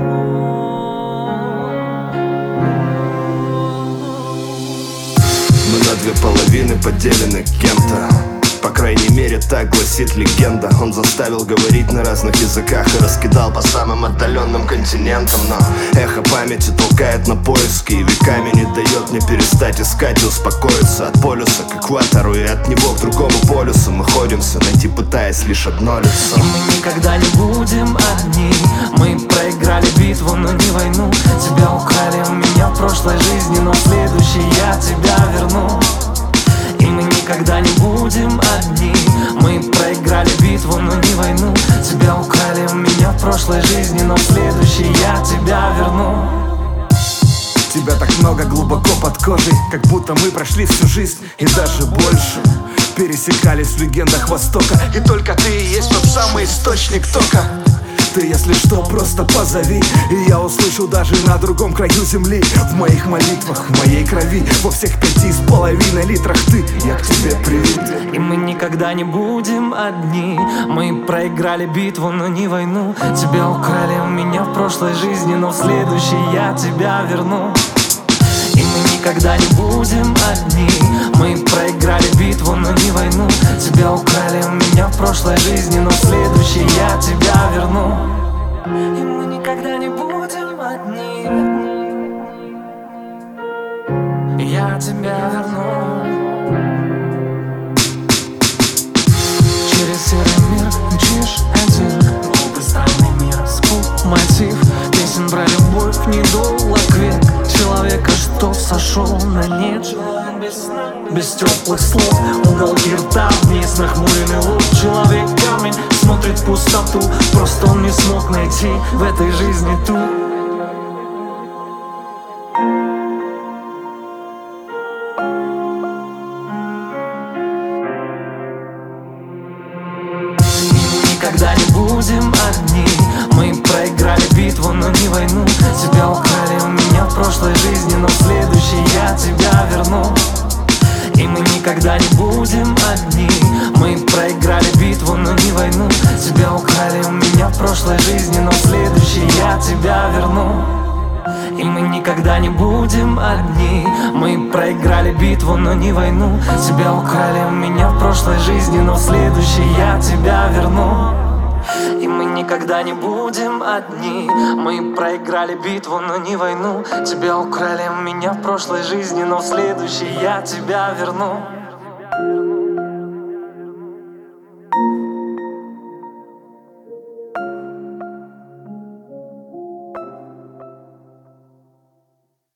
Мы на две половины поделены кем-то. По крайней мере, так гласит легенда. Он заставил говорить на разных языках и раскидал по самым отдаленным континентам. Но эхо памяти толкает на поиски и веками не дает мне перестать искать и успокоиться. От полюса к экватору и от него к другому полюсу мы ходимся, найти пытаясь лишь одно лицо. И мы никогда не будем одни. Мы проиграли битву, но не войну. Тебя украли у меня в прошлой жизни, но в следующей я тебя верну. И мы никогда не будем одни. Мы проиграли битву, но не войну. Тебя украли у меня в прошлой жизни, но в следующей я тебя верну. Тебя так много глубоко под кожей, как будто мы прошли всю жизнь и даже больше. Пересекались в легендах Востока, и только ты и есть тот самый источник тока. Ты, если что, просто позови, и я услышу даже на другом краю земли. В моих молитвах, в моей крови, во всех 5,5 литрах ты, я к тебе привит. И мы никогда не будем одни. Мы проиграли битву, но не войну. Тебя украли у меня в прошлой жизни, но в следующей я тебя верну. И мы никогда не будем одни. Мы проиграли битву, но не войну. Тебя украли у меня в прошлой жизни, но в следующей я тебя верну. И мы никогда не будем одни. Я тебя верну. Через серый мир мчишь один. Глупый странный мир, скуп мотив. Песен про любовь недолг век. Человека, что сошел на нет. Без теплых слов, уголки рта вниз, нахмуренный лоб. Человек камень смотрит в пустоту. Просто он не смог найти в этой жизни ту. Никогда не будем одни. Мы проиграли битву, но не войну. Тебя украли у меня в прошлой жизни, но в следующей я тебя верну. И мы никогда не будем одни. Мы проиграли битву, но не войну. Тебя украли у меня в прошлой жизни, но в следующей я тебя верну. И мы никогда не будем одни. Мы проиграли битву, но не войну. Тебя украли у меня в прошлой жизни, но в следующей я тебя верну. И мы никогда не будем одни. Мы проиграли битву, но не войну. Тебя украли у меня в прошлой жизни, но в следующей я тебя верну.